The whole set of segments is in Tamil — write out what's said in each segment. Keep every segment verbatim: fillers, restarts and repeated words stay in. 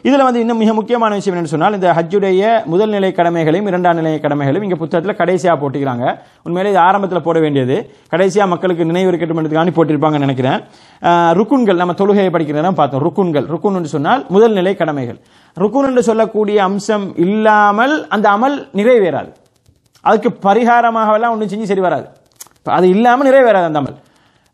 இதில் வந்து இன்னும் மிக முக்கியமான விஷயம் என்னன்னு சொன்னால், இந்த ஹஜ்ஜுடைய முதல் நிலை கடமைகளையும் இரண்டாம் நிலை கடமைகளையும் இங்கே புத்தகத்தில் கடைசியாக போட்டுக்கிறாங்க. உண்மையிலே இது ஆரம்பத்தில் போட வேண்டியது, கடைசியாக மக்களுக்கு நினைவு இருக்கட்டும்ன்றதுக்காண்டி போட்டிருப்பாங்கன்னு நினைக்கிறேன். ருக்குன்கள் நம்ம தொழுகையை படிக்கிறதா பார்த்தோம். ருக்குன்கள், ருக்குன் என்று சொன்னால் முதல் நிலை கடமைகள். ருக்குன் என்று சொல்லக்கூடிய அம்சம் இல்லாமல் அந்த அமல் நிறைவேறாது. அதுக்கு பரிகாரமாகலாம் ஒன்றும் செஞ்சு சரி வராது. அது இல்லாமல் நிறைவேறாது அந்த அமல்.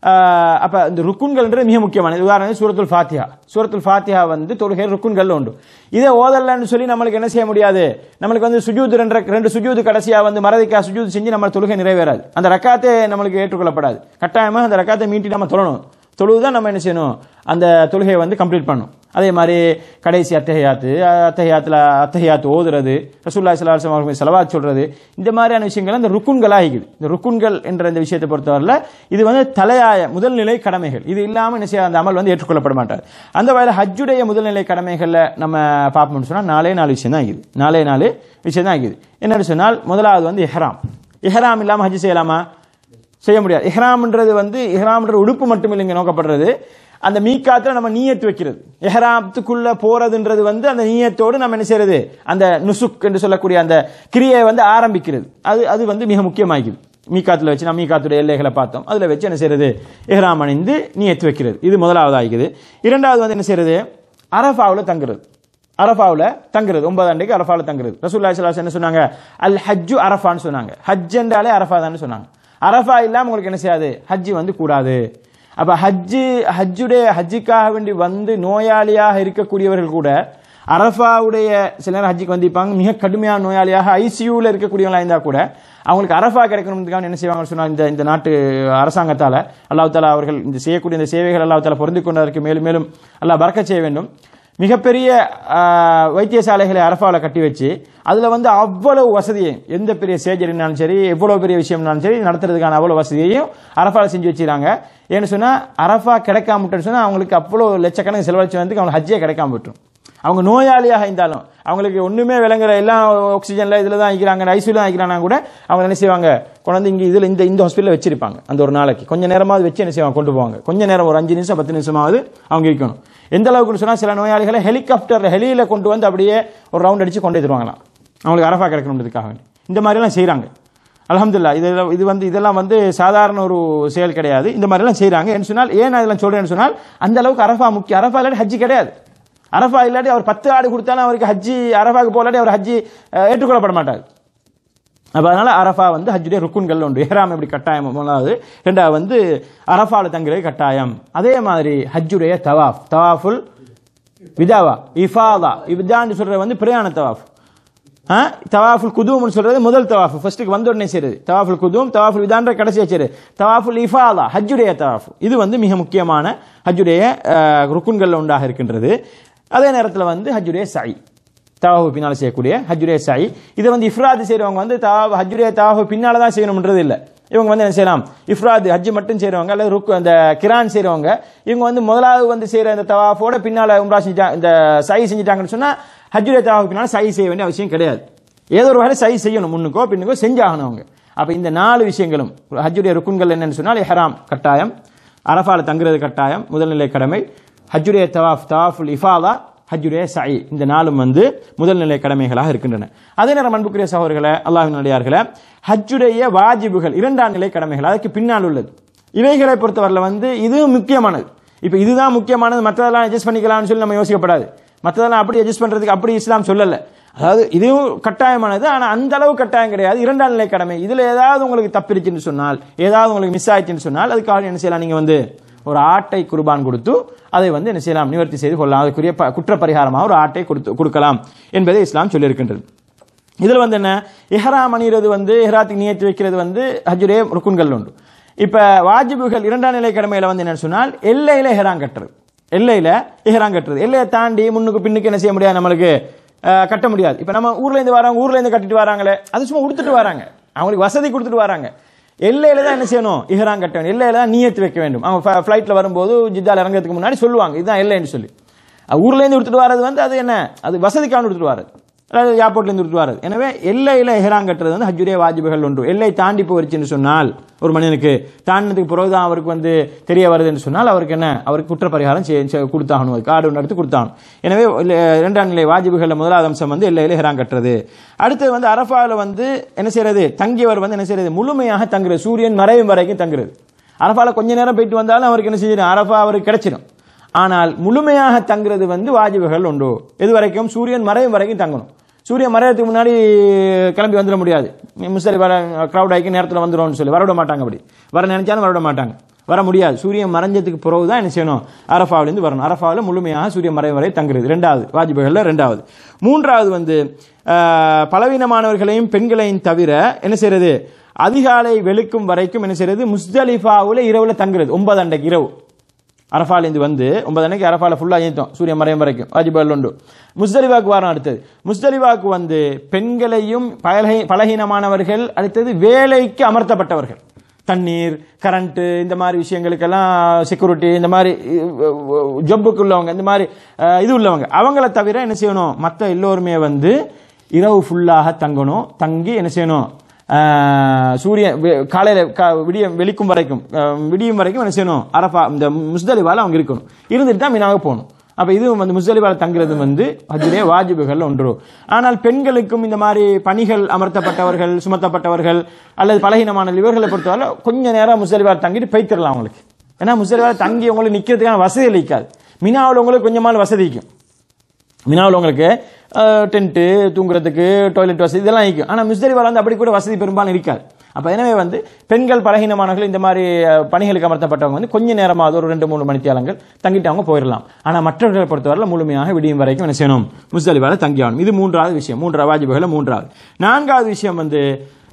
அப்ப இந்த ருக்குன்கள் மிக முக்கியமானது. உதாரணம் சூரத்துல் ஃபாத்திஹா. சூரத்துல் ஃபாத்திஹா வந்து தொழுகை ருக்குன்கள் உண்டு. இதை ஓதல்லன்னு சொல்லி நம்மளுக்கு என்ன செய்ய முடியாது, நம்மளுக்கு வந்து சுஜூது ரெண்டு ரெண்டு சுஜூது கடைசியா வந்து மறதிக்கா சுஜூது செஞ்சு நம்ம தொழுகை நிறைவேறாது. அந்த ரக்காத்தை நம்மளுக்கு ஏற்றுக்கொள்ளப்படாது. கட்டாயமாக அந்த ரக்காத்தை மீட்டி நம்ம தொழணும். தொழுதுதான் நம்ம என்ன செய்யணும், அந்த தொழுகையை வந்து கம்ப்ளீட் பண்ணணும். அதே மாதிரி கடைசி அத்தஹியாத்து, அத்தஹியாத்துல அத்தஹியாத்து ஓதுறது, ரசூலுல்லாஹி ஸல்லல்லாஹு அலைஹி வஸல்லம் ஸலவாத் சொல்றது, இந்த மாதிரியான விஷயங்கள் இந்த ருக்குன்களாக இருக்குது. இந்த ருக்குன்கள் என்ற இந்த விஷயத்தை பொறுத்தவரையில் இது வந்து தலையாய முதல்நிலை கடமைகள். இது இல்லாமல் என்ன செய்ய அந்த அமல் வந்து ஏற்றுக்கொள்ளப்பட மாட்டாது. அந்த வகையில் ஹஜ்ஜுடைய முதல்நிலை கடமைகளில் நம்ம பார்ப்போம்னு சொன்னால் நாலே நாலு விஷயம் தான் இருக்குது. நாலே நாலு விஷயம் தான் இருக்குது. என்னன்னு சொன்னால், முதலாவது வந்து இஹ்ராம். இஹ்ராம் இல்லாமல் ஹஜ் செய்யலாமா? செய்ய முடியாது. இஹ்ராம்ன்றது வந்து இஹ்ராம்ன்ற உடுப்பு மட்டும் இல்லைங்க நோக்கப்படுறது, அந்த மீக்காத்துல நம்ம நீயத்து வைக்கிறது. இஹ்ராத்துக்குள்ள போறதுன்றது வந்து அந்த நீயத்தோடு நம்ம என்ன செய்யறது, அந்த நுசுக் என்று சொல்லக்கூடிய அந்த கிரியை வந்து ஆரம்பிக்கிறது. அது அது வந்து மிக முக்கியமாகிது. மீக்காத்துல வச்சு நம்ம மீக்காத்துடைய எல்லைகளை பார்த்தோம், அதுல வச்சு என்ன செய்யறது, இஹ்ராம் அணிந்து நீயத்து வைக்கிறது. இது முதலாவது ஆகிக்குது. இரண்டாவது வந்து என்ன செய்யறது, அரஃபாவுல தங்குறது. அரஃபாவுல தங்குறது, ஒன்பதாம் அன்றைக்கு அரஃபாவுல தங்குறது. ரசூலுல்லாஹி ஸல்லல்லாஹு அலைஹி வஸல்லம் என்ன சொன்னாங்க, அல் ஹஜ்ஜு அரஃபான்னு சொன்னாங்க. ஹஜ் என்றாலே அரஃபா தான் சொன்னாங்க. அரஃபா இல்லாம உங்களுக்கு என்ன செய்யாது, ஹஜ்ஜி வந்து கூடாது. அப்ப ஹஜ்ஜு ஹஜ்ஜுடைய ஹஜ்ஜுக்காக வேண்டி வந்து நோயாளியாக இருக்கக்கூடியவர்கள் கூட அரஃபாவுடைய சில நேரம் ஹஜ்ஜுக்கு வந்திருப்பாங்க, மிக கடுமையான நோயாளியாக ஐசியூல இருக்கக்கூடியவங்களா இருந்தா கூட அவங்களுக்கு அரஃபா கிடைக்கணும்னு என்ன செய்வாங்கன்னு சொன்னா, இந்த இந்த நாட்டு அரசாங்கத்தால அல்லாஹ் தஆலா அவர்கள் இந்த செய்யக்கூடிய இந்த சேவைகள் அல்லாஹ் தஆலா பொருந்திக் கொண்டதற்கு மேலும் மேலும் அல்லாஹ் பரக்கத் செய்ய வேண்டும். மிகப்பெரிய வைத்தியசாலைகளை அரஃபாவில் கட்டி வச்சு அதில் வந்து அவ்வளவு வசதியையும், எந்த பெரிய சர்ஜரினாலும் சரி, எவ்வளோ பெரிய விஷயம்னாலும் சரி நடத்துறதுக்கான அவ்வளோ வசதியையும் அரஃபாவில் செஞ்சு வச்சுக்கிறாங்க. ஏன்னு சொன்னால், அரஃபா கிடைக்காம விட்டுன்னு சொன்னால் அவங்களுக்கு அவ்வளோ லட்சக்கணக்கு செலவழிச்சு வந்து அவங்களுக்கு ஹஜ்ஜே கிடைக்காம விட்டுரும். அவங்க நோயாளியாக இருந்தாலும் அவங்களுக்கு ஒன்றுமே விளங்குற எல்லாம் ஆக்சிஜனில் இதில் தான் ஆகிக்கிறாங்க, ஐசியூல தான் ஆகிக்கிறாங்கன்னா கூட அவங்க என்ன செய்வாங்க, கொண்டு இங்கே இதில் இந்த இந்த ஹாஸ்பிட்டலில் வச்சிருப்பாங்க. அந்த ஒரு நாளைக்கு கொஞ்சம் நேரமாவது வச்சு என்ன செய்வாங்க, கொண்டு போவாங்க. கொஞ்சம் நேரம், ஒரு அஞ்சு நிமிஷம் பத்து நிமிஷமாவது அவங்க இருக்கணும். எந்த அளவுக்குன்னு சொன்னால், சில நோயாளிகளை ஹெலிகாப்டர் ஹெலியில் கொண்டு வந்து அப்படியே ஒரு ரவுண்ட் அடித்து கொண்டு வந்துருவாங்களாம், அவங்களுக்கு அரஃபா கிடைக்கணுன்றதுக்காக வேண்டி. இந்த மாதிரிலாம் செய்கிறாங்க. அல்ஹம்துலில்லாஹ். இது இது வந்து இதெல்லாம் வந்து சாதாரண ஒரு செயல் கிடையாது. இந்த மாதிரிலாம் செய்கிறாங்க. என்று சொன்னால், ஏன் அதெல்லாம் சொல்கிறேன்னு சொன்னால், அந்த அளவுக்கு அரஃபா முக்கியம். அரஃபா இல்லாட்டி ஹஜ்ஜி கிடையாது. அரஃபா இல்லாட்டி அவர் பத்து ஆடு கொடுத்தாலும் அவருக்கு ஹஜ்ஜி, அரஃபாக்கு போலாட்டி அவர் ஹஜ்ஜி ஏற்றுக்கொள்ளப்பட மாட்டார். அப்போ அதனால அரஃபா வந்து ஹஜ்ஜுடைய ருக்குன்கள் உண்டு. இஹ்ராம் எப்படி கட்டாயம், மூணாவது. ரெண்டாவது வந்து அரஃபாவில் தங்குறது கட்டாயம். அதே மாதிரி ஹஜ்ஜுடைய தவாஃப், தவாஃபுல் விதாவா, இஃபாதா, இவ்தான்னு சொல்றது வந்து பிரயாண தவாஃப். தவாஃபுல் குதூம்னு சொல்றது முதல் தவாஃப், ஃபர்ஸ்ட்டுக்கு வந்த உடனே செய்யறது. தவாஃபுல் குதூம், தவாஃபுல் விதான்ற கடைசியா செய்யறது. தவாஃபுல் இஃபாதா ஹஜ்ஜுடைய தவாஃப், இது வந்து மிக முக்கியமான ஹஜ்ஜுடைய ருக்குன்கள் உண்டாக இருக்கின்றது. அதே நேரத்தில் வந்து ஹஜ்ஜுடைய சை, தவாஃபு பின்னால் செய்யக்கூடிய ஹஜ்ஜுடைய சை. இதை வந்து இஃப்ராது செய்கிறவங்க வந்து தவாஃப் ஹஜ்ஜுடைய தவாஃபு பின்னால் தான் செய்யணும்ன்றது இல்லை. இவங்க வந்து என்ன செய்யலாம், இஃப்ராது ஹஜ்ஜு மட்டும் செய்கிறவங்க அல்லது ருக்கு அந்த கிரான் செய்கிறவங்க, இவங்க வந்து முதலாவது வந்து செய்கிற இந்த தவாஃபோட பின்னால் உம்ரா செஞ்சா இந்த சை செஞ்சுட்டாங்கன்னு சொன்னால் ஹஜ்ஜுடைய தவாஃபு பின்னால் சை செய்ய வேண்டிய அவசியம் கிடையாது. ஏதோ ஒரு வகையில் சை செய்யணும், முன்னுக்கோ பின்னுக்கோ செஞ்சாகணும் அவங்க. அப்போ இந்த நாலு விஷயங்களும் ஹஜ்ஜுடைய ருக்குன்கள் என்னன்னு சொன்னால், இஹ்ராம் கட்டாயம், அரஃபால தங்குறது கட்டாயம், முதல்நிலை கடமை, ஹஜ்ஜுடைய தவாஃப், தவாஃபுல் இஃபாதா, ஹஜ்ஜுடைய சை, இந்த நாளும் வந்து முதல்நிலை கடமைகளாக இருக்கின்றன. அதே நேரம் அன்புக்குரிய சகோதரர்களே, அல்லாஹ்வின் நல்லடியார்களே, ஹஜ்ஜுடைய வாஜிபுகள் இரண்டாம் நிலை கடமைகள், அதுக்கு பின்னால் உள்ளது. இவைகளை பொறுத்தவரையில் வந்து இதுவும் முக்கியமானது. இப்போ இதுதான் முக்கியமானது, மற்றதெல்லாம் அட்ஜஸ்ட் பண்ணிக்கலாம்னு சொல்லி நம்ம யோசிக்கப்படாது. மற்றதெல்லாம் அப்படி அட்ஜஸ்ட் பண்றதுக்கு அப்படி இஸ்லாம் சொல்லலை. அதாவது இதுவும் கட்டாயமானது, ஆனால் அந்த அளவு கட்டாயம் கிடையாது. இரண்டாம் நிலை கடமை. இதுல ஏதாவது உங்களுக்கு தப்பிருச்சுன்னு சொன்னால், ஏதாவது உங்களுக்கு மிஸ் ஆயிடுச்சுன்னு சொன்னால், அதுக்காக என்ன செய்யலாம், நீங்க வந்து ஒரு ஆட்டை குர்பான் கொடுத்து அதை வந்து என்ன செய்யலாம், நிவர்த்தி செய்து கொள்ளலாம். அதுக்குரிய குற்ற பரிகாரமாக ஒரு ஆட்டை கொடுத்து கொடுக்கலாம் என்பதை இஸ்லாம் சொல்லியிருக்கின்றது. இதுல வந்து என்ன, இஹ்ராம் அணிகிறது வந்து இஹ்ராத்துக்கு நியத்து வைக்கிறது வந்து ஹஜ்ஜுடைய ருக்குன்கள் உண்டு. இப்ப வாஜிபுகள் இரண்டாம் நிலை கடமையில வந்து என்ன சொன்னால், எல்லையில இஹ்ராம் கட்டுறது, எல்லையில இஹ்ராம் கட்டுறது. எல்லையை தாண்டி முன்னுக்கு பின்னுக்கு என்ன செய்ய முடியாது, நம்மளுக்கு கட்ட முடியாது. இப்ப நம்ம ஊர்ல இருந்து வராங்க, ஊர்ல இருந்து கட்டிட்டு வராங்களே, அது சும்மா உடுத்துட்டு வராங்க, அவங்களுக்கு வசதி கொடுத்துட்டு வராங்க. எல்லையில தான் என்ன செய்யணும், இஹ்ராம் கட்ட வேண்டும், எல்லையில தான் நியத்து வைக்க வேண்டும். அவங்க ஃபிளைட்ல வரும்போது ஜித்தால இறங்கிறதுக்கு முன்னாடி சொல்லுவாங்க, இதுதான் எல்லைன்னு சொல்லி. ஊர்ல இருந்து எடுத்துட்டு வர்றது வந்து அது என்ன, அது வசதிக்கான எடுத்துட்டு வர்றது. அதாவது ஏர்போர்ட்லேருந்து விட்டு வர்றது. எனவே எல்லையில் எஹ்ராம் கட்டுறது வந்து ஹஜ்ஜுடைய வாஜிபுகள் ஒன்று. எல்லை தாண்டி போயிருச்சுன்னு சொன்னால் ஒரு மனிதனுக்கு தாண்டினதுக்கு பிறகுதான் அவருக்கு வந்து தெரிய வருதுன்னு சொன்னால் அவருக்கு என்ன அவருக்கு குற்றப்பரிகாரம் கொடுத்தாகணும், கார்டு ஒன்று எடுத்து கொடுத்தாகணும். எனவே இரண்டாம் நிலை வாஜிபுகளில் முதலாவது அம்சம் வந்து எல்லையில் எஹ்ராம் கட்டுறது. அடுத்தது வந்து அரஃபாவில் வந்து என்ன செய்யறது, தங்கியவர் வந்து என்ன செய்யறது, முழுமையாக தங்குறது, சூரியன் மறையும் வரைக்கும் தங்குறது. அரஃபாவில் கொஞ்ச நேரம் போயிட்டு வந்தாலும் அவருக்கு என்ன செய்யணும், அரஃபா அவருக்கு கிடைச்சிடும். ஆனால் முழுமையாக தங்குறது வந்து வாஜிபுகள் உண்டு. எது வரைக்கும், சூரியன் மறையும் வரைக்கும் தங்கணும். சூரியன் மறையத்துக்கு முன்னாடி கிளம்பி வந்துட முடியாது. முஸ்தலிஃபா கிரௌட் ஆகி நேரத்தில் வந்துடும் சொல்லி வரவிட மாட்டாங்க. அப்படி வர நினைச்சாலும் வரவிட மாட்டாங்க, வர முடியாது. சூரியன் மறைஞ்சதுக்கு பிறகு தான் என்ன செய்யணும், அரஃபாவிலிருந்து வரணும். அரஃபாவில் முழுமையாக சூரியன் மறையும் வரை தங்குறது ரெண்டாவது வாஜிபுகளில் ரெண்டாவது. மூன்றாவது வந்து பலவீனமானவர்களையும் பெண்களையும் தவிர என்ன செய்யறது, அதிகாலை வெளுக்கும் வரைக்கும் என்ன செய்யறது, முஸ்தலிஃபாவில் இரவுல தங்குறது. ஒன்பது அண்டைக்கு இரவு அரஃபாலேருந்து வந்து ஒன்பது அன்னைக்கு அரஃபால ஃபுல்லாக ஏற்றோம் சூரியன் மறையும் வரைக்கும் வாஜிபுகள் உண்டு. முஸ்தலிஃபாவுக்கு வாரம். அடுத்தது முஸ்தலிஃபாவுக்கு வந்து பெண்களையும் பலகீனமானவர்கள், அடுத்தது வேலைக்கு அமர்த்தப்பட்டவர்கள், தண்ணீர் கரண்ட்டு இந்த மாதிரி விஷயங்களுக்கெல்லாம் செக்யூரிட்டி இந்த மாதிரி ஜொப்புக்கு உள்ளவங்க, இந்த மாதிரி இது உள்ளவங்க, அவங்கள தவிர என்ன செய்யணும், மற்ற எல்லோருமே வந்து இரவு ஃபுல்லாக தங்கணும். தங்கி என்ன செய்யணும், சூரியன் காலையில் விடிய வெளிக்கும் வரைக்கும் விடியும் வரைக்கும் என்ன செய்யணும், அரஃபா இந்த முஸ்தலிஃபால அவங்க இருக்கணும். இருந்துட்டு தான் மீனாக போகணும். அப்போ இது வந்து முஸ்தலிஃபால தங்குறது வந்து ஹஜ்ஜுடைய வாஜிபுகள் ஒன்று. ஆனால் பெண்களுக்கும் இந்த மாதிரி பணிகள் அமர்த்தப்பட்டவர்கள், சுமத்தப்பட்டவர்கள் அல்லது பலகீனமான இவர்களை பொறுத்தவரை கொஞ்ச நேரம் முஸ்தலிஃபால தங்கிட்டு போய்த்திடலாம் அவங்களுக்கு. ஏன்னா முஸ்தலிஃபால தங்கி உங்களுக்கு நிற்கிறதுக்கான வசதி அளிக்காது. மினாவில் உங்களுக்கு கொஞ்சமாக வசதிக்கும். மினாவில் உங்களுக்கு டென்ட்டு தூங்குறதுக்கு டாய்லெட் வசதி இதெல்லாம் இருக்கும். ஆனால் முஸ்தலிஃபால வந்து அப்படி கூட வசதி பெரும்பாலும் இருக்காது. அப்போ எனவே வந்து பெண்கள் பலகீனமானவர்கள் இந்த மாதிரி பணிகளுக்கு அமர்த்தப்பட்டவங்க வந்து கொஞ்ச நேரமாவது ஒரு ரெண்டு மூணு மணித்தியாலங்கள் தங்கிட்டு அவங்க போயிடலாம். ஆனால் மற்றவர்களை பொறுத்தவரை முழுமையாக விடியும் வரைக்கும் என்ன செய்யணும், முஸ்தலிஃபால தங்கி ஆகணும். இது மூன்றாவது விஷயம், மூன்றாவது வாஜிபுகள் மூன்றாவது. நான்காவது விஷயம் வந்து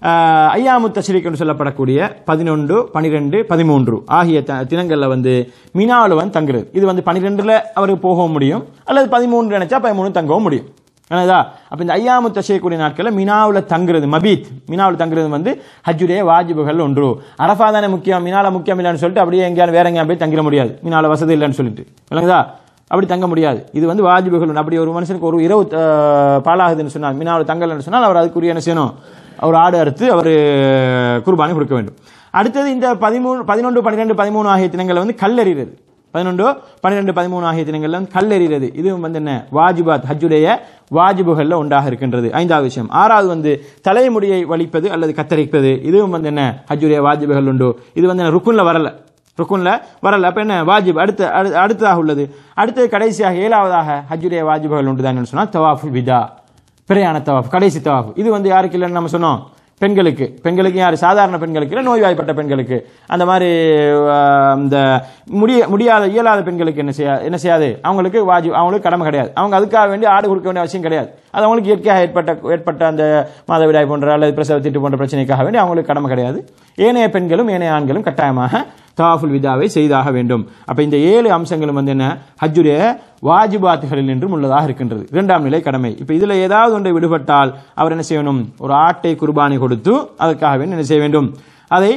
ஐயாமு தஷ்ரீக் என்று சொல்லப்படக்கூடிய பதினொன்று பனிரெண்டு பதிமூன்று ஆகிய தினங்களில் வந்து மினாவில் வந்து தங்குறது. இது வந்து பனிரெண்டுல அவருக்கு போகவும் முடியும், அல்லது பதிமூன்று நினைச்சா பதிமூணு தங்கவும் முடியும். என்னதா அப்ப இந்த ஐயாமு தஷ்ரீக் கூடிய நாட்களில் மினாவில் தங்குறது, மபீத் மினாவில் தங்குறது வந்து ஹஜ்ஜுடைய வாஜிபுகள் ஒன்று. அரஃபா தானே முக்கியம், மினால முக்கியம் இல்லைன்னு சொல்லிட்டு அப்படியே எங்கேயாவது வேற எங்கேயா போய் தங்கிட முடியாது. மினால வசதி இல்லைன்னு சொல்லிட்டு இல்லைங்களா, அப்படி தங்க முடியாது. இது வந்து வாஜிபுகள். அப்படி ஒரு மனுஷனுக்கு ஒரு இரவு பாலாகுதுன்னு சொன்னால், மினாவில் தங்கலன்னு சொன்னால் அவர் அதுக்குரிய என்ன செய்யணும், அவர் ஆடு அறுத்து அவர் குர்பானி கொடுக்க வேண்டும். அடுத்தது இந்த பதிமூணு பதினொன்று பன்னிரெண்டு பதிமூணு ஆகிய தினங்களை வந்து கல்லெறிகிறது. பதினொன்று பன்னிரெண்டு பதிமூணு ஆகிய தினங்கள்ல வந்து கல்லெறிகிறது. இது வந்து என்ன, வாஜிபாத் ஹஜ்ஜுடைய வாஜிபுகள்ல ஒன்றாக இருக்கின்றது. ஐந்தாவது விஷயம். ஆறாவது வந்து தலைமுடியை வலிப்பது அல்லது கத்தரிப்பது. இதுவும் வந்து என்ன, ஹஜ்ஜுடைய வாஜிபுகள் உண்டு. இது வந்து என்ன, ருக்குன்ல வரல, ருக்குன்ல வரல. அப்ப என்ன வாஜிப் அடுத்த அடுத்ததாக உள்ளது. அடுத்தது கடைசியாக ஏழாவதாக ஹஜ்ஜுடைய வாஜிபுகள் உண்டு தான் சொன்னா தவாஃபுல் விதா, பிரயாண தவாஃப், கடைசி தவாஃப். இது வந்து யாருக்கு இல்லைன்னு நம்ம சொன்னோம், பெண்களுக்கு. பெண்களுக்கு யார், சாதாரண பெண்களுக்கு இல்லை, நோய்வாய்ப்பட்ட பெண்களுக்கு, அந்த மாதிரி இந்த முடிய முடியாத இயலாத பெண்களுக்கு என்ன செய்ய என்ன செய்யாது, அவங்களுக்கு வாஜி அவங்களுக்கு கடமை கிடையாது. அவங்க அதுக்காக வேண்டி ஆடு கொடுக்க வேண்டிய அவசியம் கிடையாது. அது அவங்களுக்கு இயற்கையாக ஏற்பட்ட ஏற்பட்ட அந்த மாதவிடாய் போன்ற அல்லது பிரசவ தீட்டு போன்ற பிரச்சனைக்காக வேண்டி அவங்களுக்கு கடமை கிடையாது. ஏனைய பெண்களும் ஏனைய ஆண்களும் கட்டாயமாக தவாஃபுல் விதாவை செய்தாக வேண்டும். அப்ப இந்த ஏழு அம்சங்களும் வந்து என்ன, ஹஜ்ஜுடைய வாஜிபாத்துகளில் நின்றும் உள்ளதாக இருக்கின்றது. இரண்டாம் நிலை கடமை. இப்ப இதுல ஏதாவது ஒன்றை விடுபட்டால் அவர் என்ன செய்யணும், ஒரு ஆட்டை குர்பானி கொடுத்து அதற்காக வேண்டி என்ன செய்ய வேண்டும், அதை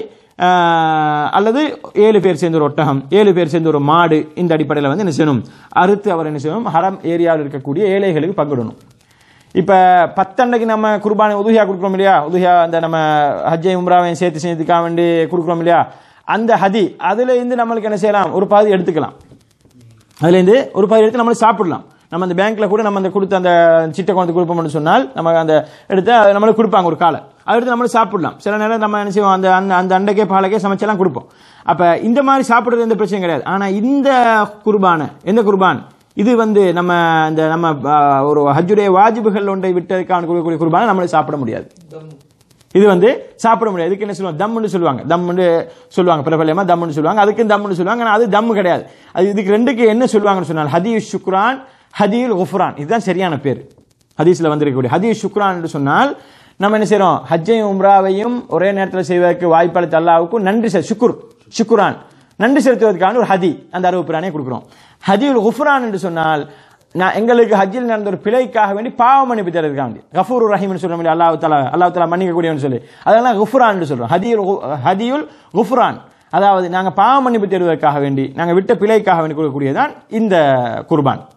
அல்லது ஏழு பேர் சேர்ந்த ஒரு ஒட்டகம், ஏழு பேர் சேர்ந்த ஒரு மாடு, இந்த அடிப்படையில் வந்து என்ன செய்யணும், அறுத்து அவர் என்ன செய்யணும், ஹரம் ஏரியாவில் இருக்கக்கூடிய ஏழைகளுக்கு பங்கிடணும். இப்ப பத்தண்டைக்கு நம்ம குர்பானி உதுஹியா கொடுக்குறோம் இல்லையா, உதுஹியா அந்த நம்ம ஹஜ்ஜை உம்ராவையும் சேர்த்து சேர்த்துக்காக வேண்டி கொடுக்குறோம் இல்லையா, அந்த ஹதி அதுல இருந்து நம்மளுக்கு என்ன செய்யலாம், ஒரு பாதி எடுத்துக்கலாம். அதுல இருந்து ஒரு பாதி எடுத்து நம்மளுக்கு சாப்பிடலாம். நம்ம அந்த பேங்க்ல கூட நம்ம அந்த கொடுத்த அந்த சிட்டை கொண்டு கொடுப்போம்னு சொன்னால் நம்ம அந்த எடுத்து நம்மளுக்கு கொடுப்பாங்க ஒரு காலை, அதை எடுத்து நம்மளுக்கு சாப்பிடலாம். சில நேரம் நம்ம என்ன செய்வோம், அந்த அந்த அண்டைக்கே பாலக்கே சமைச்செல்லாம் கொடுப்போம். அப்ப இந்த மாதிரி சாப்பிடுறது எந்த பிரச்சனையும் கிடையாது. ஆனா இந்த குர்பான, எந்த குர்பான் இது வந்து நம்ம இந்த நம்ம ஒரு ஹஜ்ஜுடைய வாஜிபுகள் ஒன்றை விட்டதுக்கான கொடுக்கக்கூடிய குர்பானை நம்மளுக்கு சாப்பிட முடியாது. இது வந்து சாப்பிட முடியாது. இதுக்கு என்ன சொல்லுவாங்க, தம்முன்னு சொல்லுவாங்க. தம்முன்னு சொல்லுவாங்க, பிரபலமா தம்முன்னு சொல்லுவாங்க. அதுக்கு தம்முன்னு சொல்லுவாங்க. ஆனால் அது தம்மு கிடையாது. அது இதுக்கு ரெண்டுக்கு என்ன சொல்லுவாங்கன்னு சொன்னால் ஹதீஸ் ஷுக்ரான், ஹதீல் குஃப்ரான். இதுதான் சரியான பேர் ஹதீஸ்ல வந்திருக்கக்கூடிய. ஹதீஸ் ஷுக்ரான் என்று சொன்னால் நம்ம என்ன செய்யறோம், ஹஜ்ஜையும் உம்ராவையும் ஒரே நேரத்தில் செய்வதற்கு வாய்ப்பளித்த அல்லாஹ்வுக்கு நன்றி சுக்குர் ஷுக்ரான் நன்றி செலுத்துவதற்கான ஒரு ஹதி, அந்த அறுபது பிரானே கொடுக்குறோம். ஹதீல் குஃப்ரான் என்று சொன்னால் நான் எங்களுக்கு ஹஜ்ஜில் நடந்த ஒரு பிழைக்காக வேண்டி பாவ மன்னிப்பு தருவதற்காக கஃபூர் ரஹீம்னு சொல்ல முடியும், அல்லாஹ் தஆலா அல்லாஹ் தஆலா மன்னிக்க கூடியவன்னு சொல்லி, அதெல்லாம் குஃப்ரான் என்று சொல்றோம். ஹதீல் ஹதியுல் குஃப்ரான், அதாவது நாங்கள் பாவ மன்னிப்பு தருவதற்காக வேண்டி நாங்கள் விட்ட பிழைக்காக வேண்டி கொடுக்கக்கூடியதான் இந்த குர்பான்.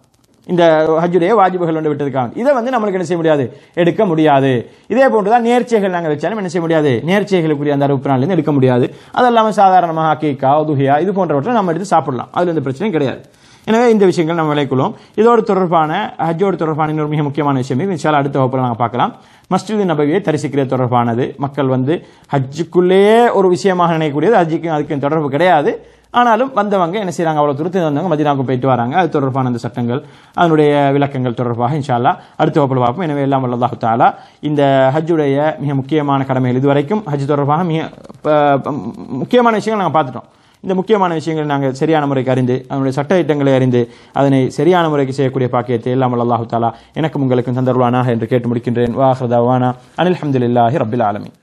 இந்த ஹஜ்ஜுடைய வாஜிபுகள் வந்து விட்டதுக்காக இதை வந்து நம்மளுக்கு என்ன செய்ய முடியாது, எடுக்க முடியாது. இதே போன்றுதான் நேர்ச்சைகள் நாங்கள் வச்சாலும் என்ன செய்ய முடியாது, நேர்ச்சைகளுக்குரிய அந்த அறுப்பு நாள்லேருந்து எடுக்க முடியாது. அது இல்லாமல் சாதாரணமாக ஹக்கீகா துஹியா இது போன்றவற்றை நம்ம எடுத்து சாப்பிடலாம், அதுல எந்த பிரச்சனையும் கிடையாது. எனவே இந்த விஷயங்கள் நம்ம விளைக்குள்ளோம். இதோடு தொடர்பான ஹஜ்ஜோடு தொடர்பான இன்னொரு மிக முக்கியமான விஷயம் இன்ஷால்லா அடுத்த வகுப்பில் நாங்கள் பார்க்கலாம். மஸ்ஜித் நபவியை தரிசிக்கிறது தொடர்பானது. மக்கள் வந்து ஹஜ்ஜுக்குள்ளேயே ஒரு விஷயமாக நினைக்கக்கூடியது, ஹஜ்ஜுக்கு அதுக்கு தொடர்பு கிடையாது. ஆனாலும் வந்தவங்க என்ன செய்யறாங்க, அவ்வளவு தூரத்தில் வந்தவங்க மதீனாவுக்கு போயிட்டு வராங்க. அது தொடர்பான அந்த சட்டங்கள் அதனுடைய விளக்கங்கள் தொடர்பாக இன்ஷா அல்லாஹ் அடுத்த வகுப்பில் பார்ப்போம். எனவே எல்லாம் வல்ல அல்லாஹ் தஆலா இந்த ஹஜ்ஜுடைய மிக முக்கியமான கடமைகள் இதுவரைக்கும் ஹஜ் தொடர்பாக மிக முக்கியமான விஷயங்கள் நாங்கள் பார்த்துட்டோம். இந்த முக்கியமான விஷயங்கள் நாங்கள் சரியான முறைக்கு அறிந்து அதனுடைய சட்ட திட்டங்களை அறிந்து அதனை சரியான முறைக்கு செய்யக்கூடிய பாக்கியத்தை எல்லாம் வல்ல அல்லாஹ் தஆலா எனக்கும் உங்களுக்கும் தந்தருள்வானாக என்று கேட்டு முடிக்கின்றேன். வா ஆகிரு தஅவானா அனில் ஹம்துலில்லாஹி ரப்பில் ஆலமீன்.